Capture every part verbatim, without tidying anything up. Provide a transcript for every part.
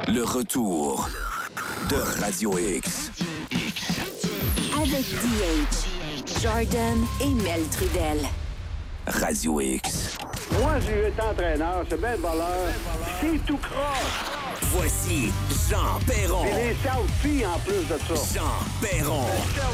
Le retour de Radio X. Avec D H, Jordan et Mel Trudel. Radio X. Moi, j'ai été entraîneur, c'est bien de valeur. C'est tout croche. Voici Jean Perron. Et les selfies en plus de ça. Jean Perron.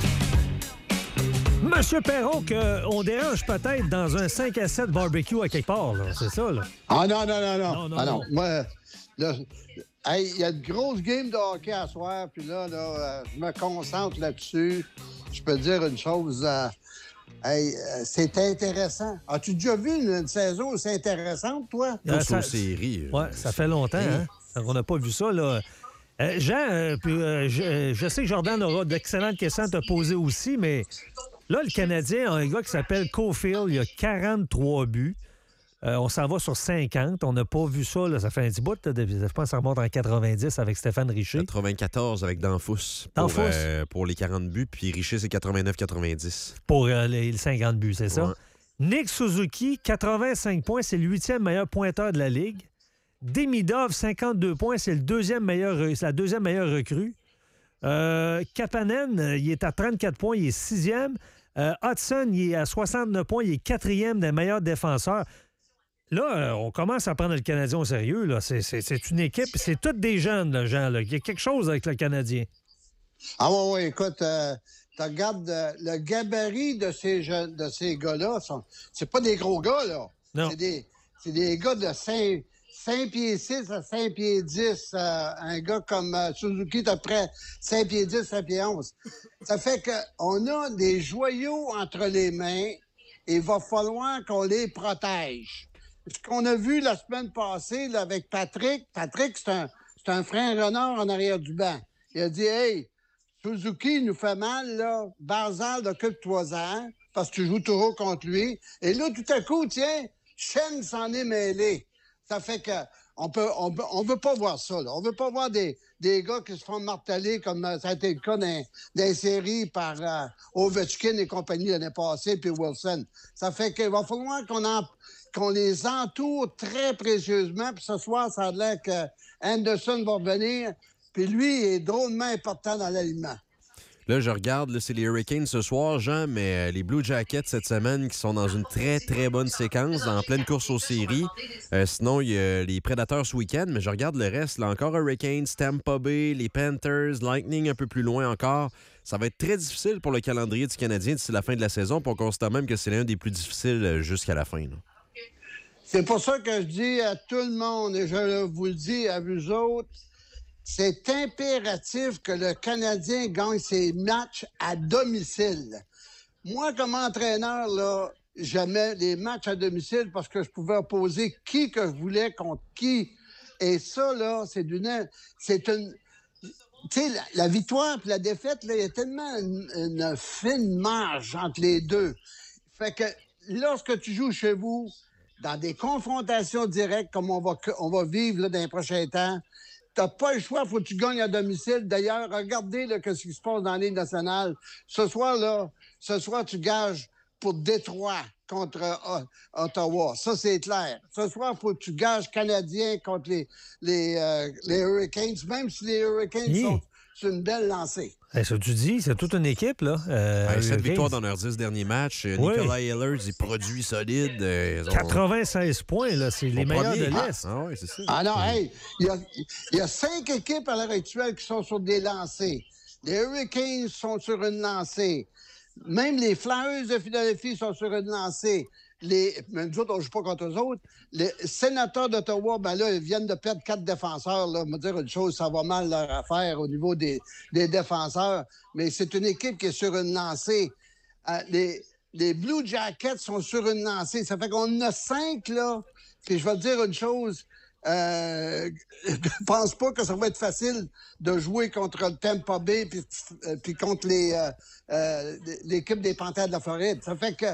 Monsieur Perron, qu'on dérange peut-être dans un cinq à sept barbecue à quelque part, là. C'est ça, là? Ah non, non, non, non. Non, non, ah non. non. Moi, là, hey, il y a de grosses games de hockey à soir, puis là, là euh, je me concentre là-dessus. Je peux te dire une chose. Euh, hey, euh, c'est intéressant. As-tu déjà vu une, une saison aussi intéressante, toi? Euh, Tous ça- aux séries. Ouais, ça fait longtemps, hein? On n'a pas vu ça, là. Euh, Jean, euh, puis, euh, je, je sais que Jordan aura d'excellentes questions à te poser aussi, mais là, le Canadien a un gars qui s'appelle Caulfield. Il a quarante-trois buts. Euh, on s'en va sur cinquante. On n'a pas vu ça, là. Ça fait un petit bout. Là, de- je pense que ça remonte en quatre-vingt-dix avec Stéphane Richer. quatre-vingt-quatorze avec Danfous pour, Danfous. euh, pour les quarante buts, puis Richer, c'est quatre-vingt-neuf quatre-vingt-dix. Pour euh, les cinquante buts, c'est ça? Ouais. Nick Suzuki, quatre-vingt-cinq points, c'est le huitième meilleur pointeur de la Ligue. Demidov, cinquante-deux points, c'est le deuxième meilleur, c'est la deuxième meilleure recrue. Euh, Kapanen, euh, il est à trente-quatre points, il est sixième. Euh, Hudson, il est à soixante-neuf points, il est quatrième des meilleurs défenseurs. Là, euh, on commence à prendre le Canadien au sérieux. Là. C'est, c'est, c'est une équipe, c'est tous des jeunes, là, Jean. Là. Il y a quelque chose avec le Canadien. Ah ouais, ouais, écoute, euh, tu regardes euh, le gabarit de ces jeunes, de ces gars-là, sont- c'est pas des gros gars, là. Non. C'est des, c'est des gars de cinq pieds six à cinq pieds dix. Euh, un gars comme euh, Suzuki est à peu près cinq pieds dix, cinq pieds onze. Ça fait qu'on a des joyaux entre les mains et il va falloir qu'on les protège. Ce qu'on a vu la semaine passée là, avec Patrick, Patrick, c'est un, c'est un frein renard en arrière du banc. Il a dit, hey, Suzuki nous fait mal, là. Barzal, occupe-toi-en, parce que tu joues toujours contre lui. Et là, tout à coup, tiens, Chen s'en est mêlé. Ça fait que on peut, on, peut- on veut pas voir ça, là. On veut pas voir des, des gars qui se font marteler comme euh, ça a été le cas dans, dans les séries par euh, Ovechkin et compagnie l'année passée, puis Wilson. Ça fait qu'il va falloir qu'on en, qu'on les entoure très précieusement. Puis ce soir, ça a l'air que Anderson va revenir. Puis lui, il est drôlement important dans l'alignement. Là, je regarde, là, c'est les Hurricanes ce soir, Jean, mais euh, les Blue Jackets cette semaine qui sont dans une très, très bonne séquence, en pleine course aux séries. Euh, sinon, il y a les Predators ce week-end, mais je regarde le reste. Là, encore Hurricanes, Tampa Bay, les Panthers, Lightning un peu plus loin encore. Ça va être très difficile pour le calendrier du Canadien d'ici la fin de la saison, puis on constate même que c'est l'un des plus difficiles euh, jusqu'à la fin. Là. C'est pour ça que je dis à tout le monde, et je vous le dis à vous autres, c'est impératif que le Canadien gagne ses matchs à domicile. Moi, comme entraîneur, là, j'aimais les matchs à domicile parce que je pouvais opposer qui que je voulais contre qui. Et ça, là, c'est d'une... C'est une... Tu sais, la, la victoire et la défaite, là, il y a tellement une, une fine marge entre les deux. Fait que lorsque tu joues chez vous, dans des confrontations directes comme on va, on va vivre là, dans les prochains temps, t'as pas le choix, faut que tu gagnes à domicile. D'ailleurs, regardez là, ce qui se passe dans la Ligue nationale. Ce soir, là, ce soir, tu gages pour Détroit contre euh, Ottawa. Ça, c'est clair. Ce soir, il faut que tu gages Canadiens contre les, les, euh, les Hurricanes, même si les Hurricanes Yeah. sont sur une belle lancée. Hey, ça, tu dis, c'est toute une équipe, là. Euh, Ouais, sept Hurricanes. victoires dans leurs dix derniers matchs. Euh, Oui. Nikolai Ehlers, il produit solide. Euh, ils ont- quatre-vingt-seize points, là. C'est les Au meilleurs premier. de l'Est. Ah oui, c'est ça. Ah non, hey, il y a, il y a cinq équipes à l'heure actuelle qui sont sur des lancées. Les Hurricanes sont sur une lancée. Même les Flyers de Philadelphie sont sur une lancée. Les, mais nous autres, on ne joue pas contre eux autres. Les Sénateurs d'Ottawa, ben là, ils viennent de perdre quatre défenseurs. Là. On va dire une chose, ça va mal leur affaire au niveau des, des défenseurs. Mais c'est une équipe qui est sur une lancée. Euh, les, les Blue Jackets sont sur une lancée. Ça fait qu'on en a cinq, là. Puis je vais te dire une chose. Euh, je pense pas que ça va être facile de jouer contre le Tampa Bay puis, euh, puis contre les, euh, euh, l'équipe des Panthères de la Floride. Ça fait que,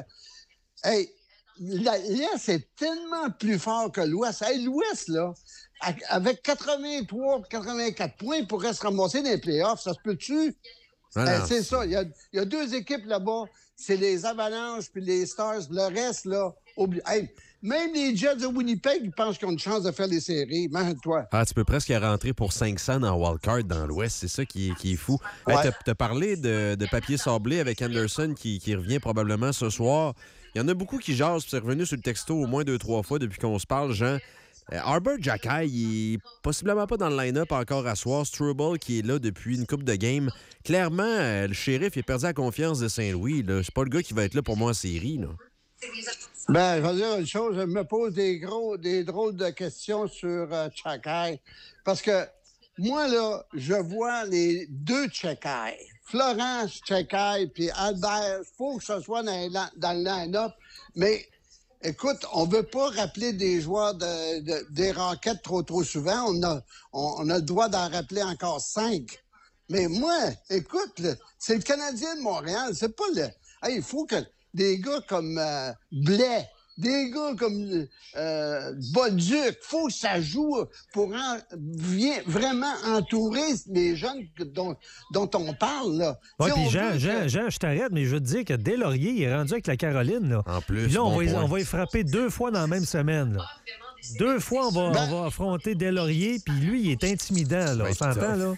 hey, la- l'Est est tellement plus fort que l'Ouest. Hey, l'Ouest, là, a- avec quatre-vingt-trois quatre-vingt-quatre points, pourrait se ramasser dans les playoffs. Ça se peut-tu? Ah, Eh, non. c'est ça. Il y a, il y a deux équipes là-bas. C'est les Avalanches puis les Stars. Le reste, là, oublie. Hey, même les Jets de Winnipeg, ils pensent qu'ils ont une chance de faire les séries. Imagine-toi. Ah, tu peux presque rentrer pour cinq cents dans Wildcard dans l'Ouest. C'est ça qui est, qui est fou. Ouais. Hey, t'as, t'as parlé de, de papier sablé avec Anderson qui, qui revient probablement ce soir. Il y en a beaucoup qui jasent. C'est revenu sur le texto au moins deux, trois fois depuis qu'on se parle, Jean. Euh, Arbor Xhekaj, il est possiblement pas dans le line-up encore à soir. Struble, qui est là depuis une couple de games. Clairement, euh, le shérif il a perdu la confiance de Saint-Louis. Là. C'est pas le gars qui va être là pour moi en série. Là. Ben, je vais dire une chose. Je me pose des gros, des drôles de questions sur euh, Xhekaj. Parce que moi, là, je vois les deux Xhekaj. Florence Xhekaj puis Albert. Il faut que ce soit dans, dans le line-up. Mais... Écoute, on ne veut pas rappeler des joueurs de, de, des Rockets trop, trop souvent. On a, on, on a le droit d'en rappeler encore cinq. Mais moi, écoute, là, c'est le Canadien de Montréal. C'est pas le... Hey, il faut que des gars comme euh, Blais, des gars comme euh, Bolduc, il faut que ça joue pour en, vient vraiment entourer les jeunes dont, dont on parle. Là. Oui, puis Jean, que... Jean, Jean, je t'arrête, mais je veux te dire que Deslauriers, il est rendu avec la Caroline. Là. En plus, puis là, on, bon va, on va y frapper deux fois dans la même semaine. Là. Deux fois, on va, ben... on va affronter Deslauriers, puis lui, il est intimidant. Là. On s'entend, là?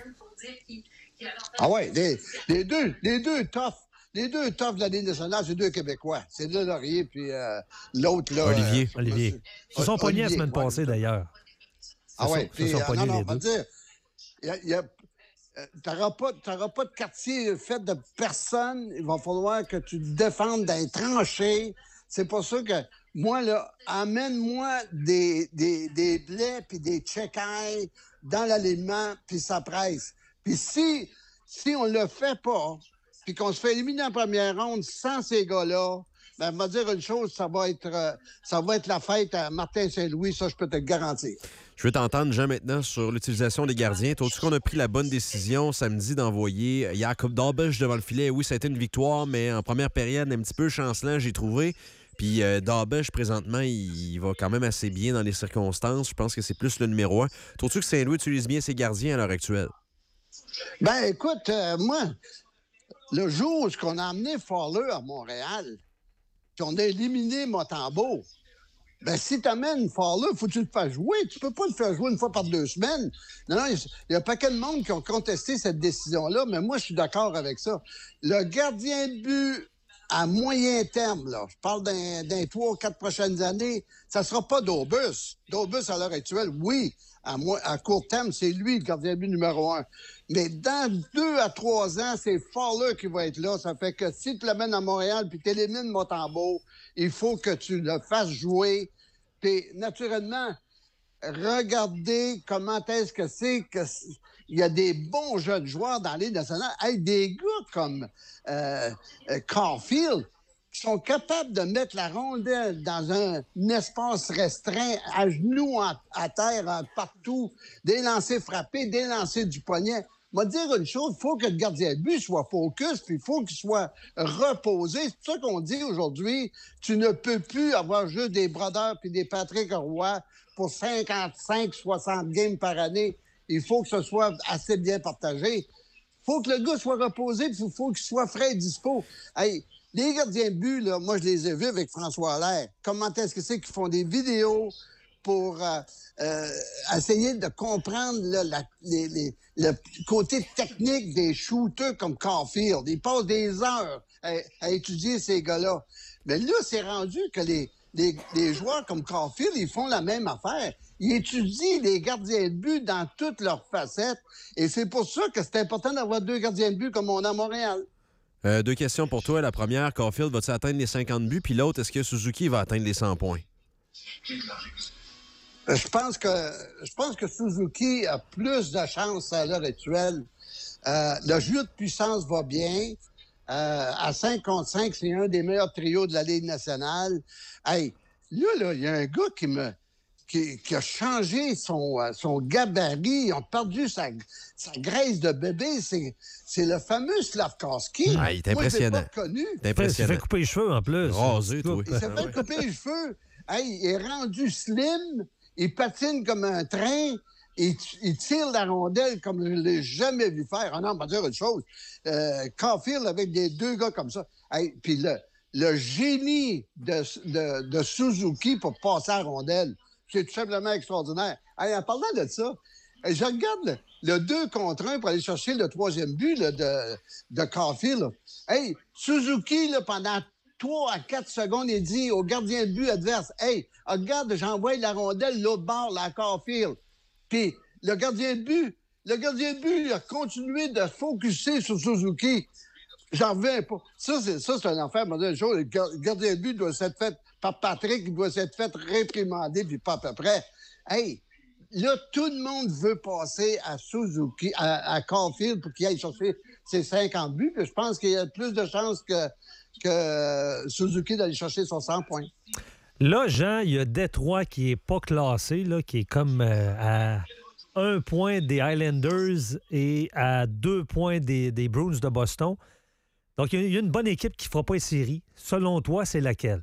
Ah ouais, les, les deux, les deux tough. Les deux tops de la Ligue nationale, c'est deux Québécois. C'est Deslauriers puis euh, l'autre, là... Olivier. Euh, Olivier. Ils se sont pognés la semaine passée, ouais. d'ailleurs. Ah oui, puis... Euh, non, non, on va dire... Y a, y a, euh, t'auras pas, t'auras pas de quartier fait de personne. Il va falloir que tu te défendes dans les tranchées. C'est pour ça que, moi, là, amène-moi des, des, des Blais puis des Xhekaj dans l'alignement, puis ça presse. Puis si, si on le fait pas... puis qu'on se fait éliminer en première ronde sans ces gars-là, ben, on va dire une chose, ça va être euh, ça va être la fête à Martin Saint-Louis, ça, je peux te le garantir. Je veux t'entendre, Jean, maintenant, sur l'utilisation des gardiens. Trouves-tu qu'on a pris la bonne décision samedi d'envoyer Jakub Dobeš devant le filet? Oui, ça a été une victoire, mais en première période, un petit peu chancelant, j'ai trouvé. Puis euh, Dobeš, présentement, il, il va quand même assez bien dans les circonstances. Je pense que c'est plus le numéro un. Trouves-tu que Saint-Louis utilise bien ses gardiens à l'heure actuelle? Ben, écoute, euh, moi... Le jour où on a amené Fowler à Montréal, puis on a éliminé Montembeault, ben si tu amènes Fowler, il faut que tu le fasses jouer. Tu peux pas le faire jouer une fois par deux semaines. Non, non, il y a pas qu'un de monde qui ont contesté cette décision-là, mais moi, je suis d'accord avec ça. Le gardien de but à moyen terme, là, je parle d'un, d'un trois ou quatre prochaines années, ça sera pas Dobus. Dobus, à l'heure actuelle, oui. À, moi, à court terme, c'est lui le gardien de but numéro un. Mais dans deux à trois ans, c'est Fowler qui va être là. Ça fait que si tu l'amènes à Montréal puis tu élimines Montembeault, il faut que tu le fasses jouer. Puis, naturellement, regardez comment est-ce que c'est que il y a des bons jeunes joueurs dans la Ligue nationale. Hey, des gars comme euh, euh, Caulfield, qui sont capables de mettre la rondelle dans un, un espace restreint, à genoux, en, à terre, en, partout, des lancers frappés, des lancers du poignet. Moi, dire une chose, il faut que le gardien de but soit focus, puis il faut qu'il soit reposé. C'est pour ça qu'on dit aujourd'hui, tu ne peux plus avoir juste des Brodeur puis des Patrick Roy pour cinquante-cinq soixante games par année. Il faut que ce soit assez bien partagé. Il faut que le gars soit reposé, puis il faut qu'il soit frais et dispo. Hey, les gardiens de but, là, moi, je les ai vus avec François Allaire. Comment est-ce que c'est qu'ils font des vidéos pour euh, euh, essayer de comprendre là, la, les, les, le côté technique des shooters comme Caulfield. Ils passent des heures à, à étudier ces gars-là. Mais là, c'est rendu que les, les, les joueurs comme Caulfield, ils font la même affaire. Ils étudient les gardiens de but dans toutes leurs facettes. Et c'est pour ça que c'est important d'avoir deux gardiens de but comme on a à Montréal. Euh, deux questions pour toi. La première, Caulfield, va-t-il atteindre les cinquante buts? Puis l'autre, est-ce que Suzuki va atteindre les cent points? Je pense que je pense que Suzuki a plus de chance à l'heure actuelle. Euh, le jeu de puissance va bien. Euh, à cinq contre cinq, c'est un des meilleurs trios de la Ligue nationale. Hey, là, là, il y a un gars qui me qui, qui a changé son, son gabarit. Ils ont perdu sa, sa graisse de bébé. C'est, c'est le fameux Slavkovski. Ah, il est impressionnant. Moi, je l'ai pas connu. Il est impressionnant. Il s'est fait couper les cheveux, en plus. Rasé, toi. Il s'est fait couper les cheveux. Hey, il est rendu slim. Il patine comme un train. Il, il tire la rondelle comme je ne l'ai jamais vu faire. Ah non, on va dire une chose. Euh, Caulfield avec des deux gars comme ça. Hey, puis le, le génie de, de, de Suzuki pour passer à la rondelle. C'est tout simplement extraordinaire. Hey, en parlant de ça, je regarde le, le deux contre un pour aller chercher le troisième but là, de, de Caulfield. Là. Hey, Suzuki, là, pendant trois à quatre secondes, il dit au gardien de but adverse, « Hey, regarde, j'envoie la rondelle l'autre bord, là, à Caulfield. » Puis le gardien de but, le gardien de but il a continué de focusser sur Suzuki. J'en reviens pas. Ça, c'est, ça, c'est un enfer. Le gardien de but doit s'être fait par Patrick, il doit s'être fait réprimander, puis pas à peu près. Hey, là, tout le monde veut passer à Suzuki, à, à Caulfield pour qu'il aille chercher ses cinquante buts, puis je pense qu'il y a plus de chances que, que Suzuki d'aller chercher son cent points. Là, Jean, il y a Détroit qui n'est pas classé, là, qui est comme euh, à un point des Islanders et à deux points des, des Bruins de Boston. Donc, il y a une bonne équipe qui ne fera pas les séries. Selon toi, c'est laquelle?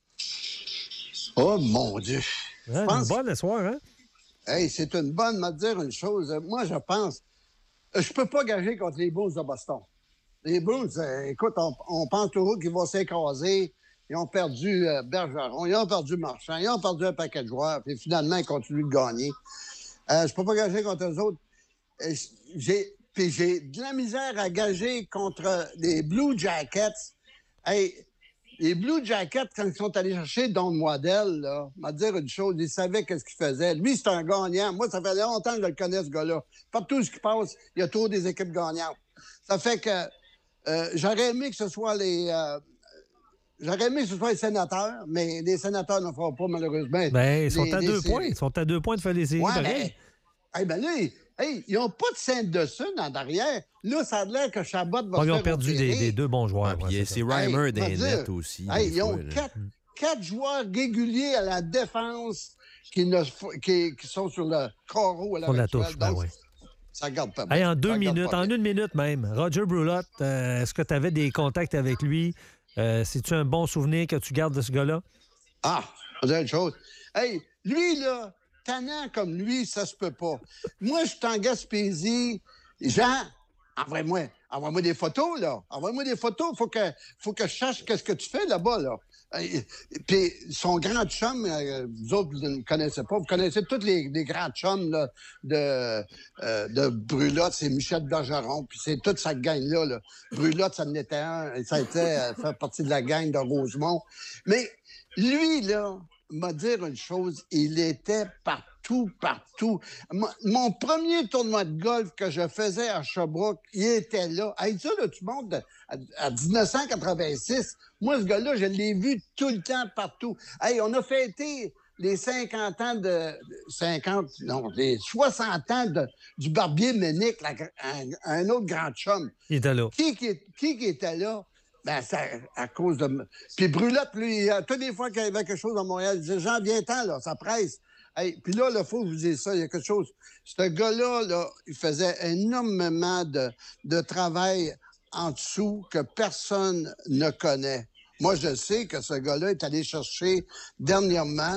Oh, mon Dieu! Hein, pense... Une bonne ce soir, hein? Hey, c'est une bonne, me dire une chose. Moi, je pense... Je peux pas gager contre les Bruins de Boston. Les Bruins, euh, écoute, on, on pense toujours qu'ils vont s'écraser. Ils ont perdu euh, Bergeron, ils ont perdu Marchand, ils ont perdu un paquet de joueurs, puis finalement, ils continuent de gagner. Euh, je peux pas gager contre eux autres. Euh, j'ai... Puis j'ai de la misère à gager contre les Blue Jackets. Hey, les Blue Jackets, quand ils sont allés chercher Don Waddell, là, m'a dire une chose, ils savaient qu'est-ce qu'il faisait. Lui, c'est un gagnant. Moi, ça fait longtemps que je le connais, ce gars-là. Partout ce qui passe, il y a toujours des équipes gagnantes. Ça fait que euh, j'aurais aimé que ce soit les... Euh, J'aurais aimé que ce soit les sénateurs, mais les sénateurs ne feront pas, malheureusement. Bien, ils sont les, à les deux séries. points. Ils sont à deux points de faire les séries. Ouais, pareil. mais... Hey, ben là, hey, ils n'ont pas de Sanderson en arrière. Là, ça a l'air que Chabot va Bon, se ils ont faire perdu des, opérer. des deux bons joueurs. Ah, ouais, puis c'est c'est ça. Reimer Hey, des va nets dire, aussi. Hey, des ils ont fois, là. quatre, quatre joueurs réguliers à la défense qui, ne, qui, qui sont sur le carreau à la Sur la touche, ben Donc, ouais. ça garde pas Hey, bien. en deux Ça garde minutes, pas en bien. une minute même, Roger Brulotte, euh, est-ce que tu avais des contacts avec lui? Euh, C'est-tu un bon souvenir que tu gardes de ce gars-là? Ah, on dirait une chose. Hey, lui, là, tannant comme lui, ça se peut pas. Moi, je suis en Gaspésie. Jean, envoie-moi, envoie-moi des photos, là. Envoie-moi des photos. Faut que, faut que je sache qu'est-ce que tu fais là-bas, là. Et, puis, son grand chum, euh, vous autres, vous ne connaissez pas. Vous connaissez tous les, les grands chums là, de, euh, de Brulotte. C'est Michel Bergeron. Puis c'est toute sa gang-là. Là. Brulotte, ça en était un. Et ça a été euh, fait partie de la gang de Rosemont. Mais lui, là, m'a dire une chose. Il était partout, partout. Mon, mon premier tournoi de golf que je faisais à Sherbrooke, il était là. Hey, ça, là, tu montes à, à dix-neuf cent quatre-vingt-six. Moi, ce gars-là, je l'ai vu tout le temps, partout. Hey, on a fêté les cinquante ans de... cinquante, non, les soixante ans de, du Barbier Ménic, la, un, un autre grand chum. Il était là. Qui, qui, qui, qui était là? Ben, c'est à cause de... Puis Brulotte, lui, toutes les fois qu'il y avait quelque chose à Montréal, il disait « Jean, viens-t'en, là, ça presse. » Hey, puis là, il faut que je vous dise ça, il y a quelque chose. Ce gars-là, là, il faisait énormément de, de travail en dessous que personne ne connaît. Moi, je sais que ce gars-là est allé chercher dernièrement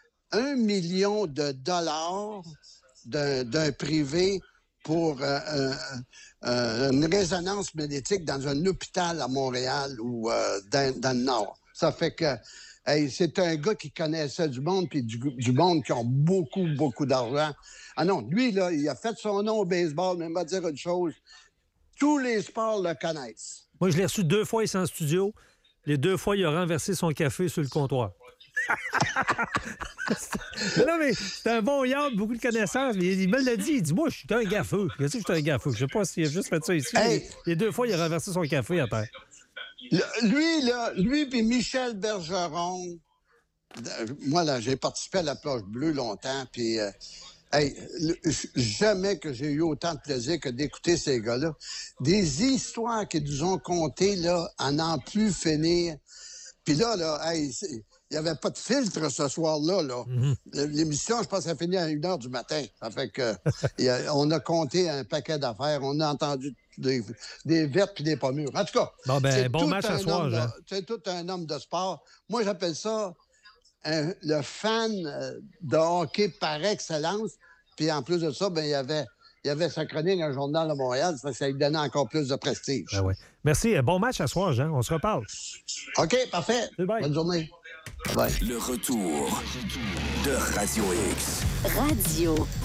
un million de dollars d'un, d'un privé pour euh, euh, euh, une résonance magnétique dans un hôpital à Montréal ou euh, dans, dans le Nord. Ça fait que hey, c'est un gars qui connaissait du monde, puis du, du monde qui ont beaucoup, beaucoup d'argent. Ah non, lui, là, il a fait son nom au baseball, mais il m'a dire une chose, tous les sports le connaissent. Moi, je l'ai reçu deux fois ici en studio. Les deux fois, il a renversé son café sur le comptoir. Non, mais c'est un bon yard, beaucoup de connaissances. Mais il me l'a dit. Il dit, moi, je suis un gaffeux. Je sais que je suis un gaffeux. Je sais pas s'il a juste fait ça ici. Hey. Les, les deux fois, il a renversé son café à terre. Le, lui, là, lui puis Michel Bergeron, euh, moi, là, j'ai participé à la Plage Bleue longtemps, puis euh, hey, le, jamais que j'ai eu autant de plaisir que d'écouter ces gars-là. Des histoires qu'ils nous ont contées, là, à n'en plus finir. Puis là, là, hey, c'est... Il n'y avait pas de filtre ce soir-là. Là. Mm-hmm. L'émission, je pense, a fini à une heure du matin. Ça fait que a, on a compté un paquet d'affaires. On a entendu des, des vertes puis des pommures. En tout cas, bon, ben, c'est, bon tout match ce soir, de, Jean. c'est tout un homme de sport. Moi, j'appelle ça un, le fan de hockey par excellence. Puis en plus de ça, ben, il y avait il y avait sa chronique dans le Journal de Montréal, ça, ça lui donnait encore plus de prestige. Ben ouais. Merci. Bon match à soir, Jean. On se reparle. OK, parfait. Bye. Bonne journée. Bye. Le retour de Radio X. Radio